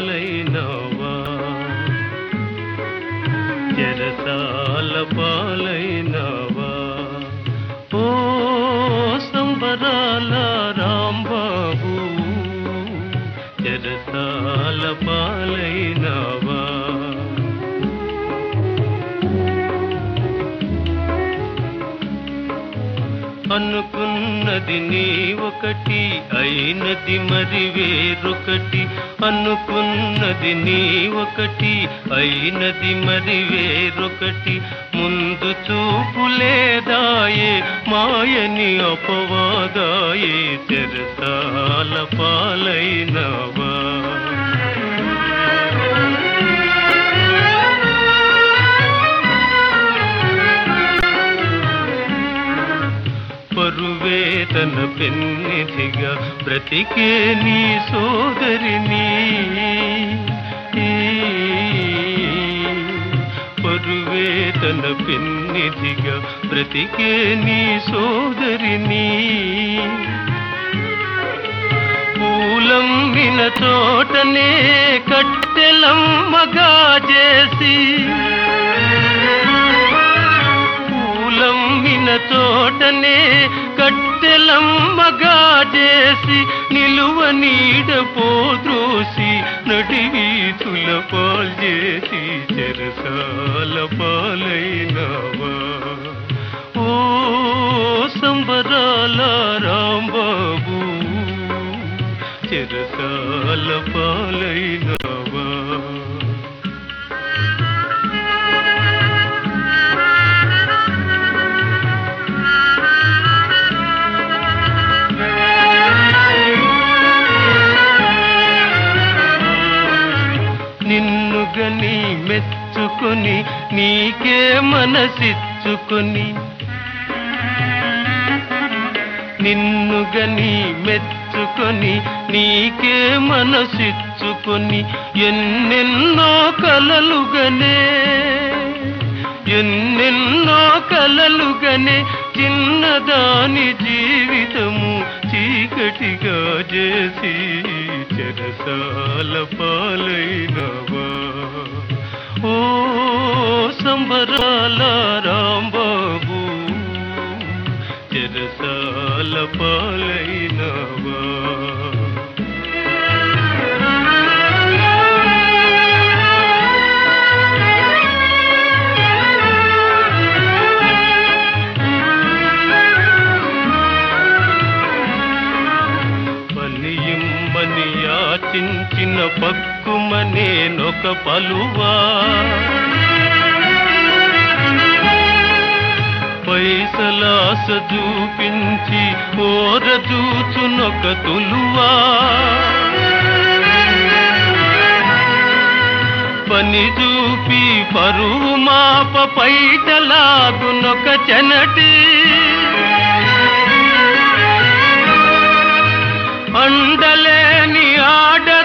పాలైనవా, చెరసాల పాలైనవా. ఓ సంబరాల రాంబాబు, చెరసాల పాలైనవా. అనుకున్నది నీ ఒకటి, అయినది మరి వేరొకటి. అనుకున్నది నీ ఒకటి, అయినది మరి వేరొకటి. ముందు చూపు లేదాయే, మాయని అపవాదాయే, చెరసాల పాలైనవా. పరువేతన పెన్నిధిగా బ్రతికే నీ సోదరిని, పరువేతన పెన్నిధిగా బ్రతికే నీ సోదరిని. పూలమ్మిన చోటనే కట్టెలమ్మగా చేసి, పూలమ్మిన చోటనే కట్టెలమ్మగా చేసి, నిలువ నీడ పోద్రోసి నడివీధుల పాల్చేసి, చెరసాల పాలైనవా. ఓ సంబరాల రాంబాబు, చెరసాల పాలైనవా. నిన్నుగని మెచ్చుకొని నీకే మనసిచ్చుకొని, నిన్నుగని మెచ్చుకొని నీకే మనసిచ్చుకొని, ఎన్నెన్నో కలలుగనే, ఎన్నెన్నో కలలుగనే, చిన్నదాని జీవితము చీకటిగా చేసి, చెరసాల పాలైనవా. ఓ సంబరాల రాంబాబు, చెరసాల పాలైనవా. యాచించిన పక్కుమనేనొక పలువా, పైసలాస చూపించి ఓరజూచునొక తులువా. పని చూపి పరువు మాప పైటలాగునొక చెనటి, అండలేని ఆడ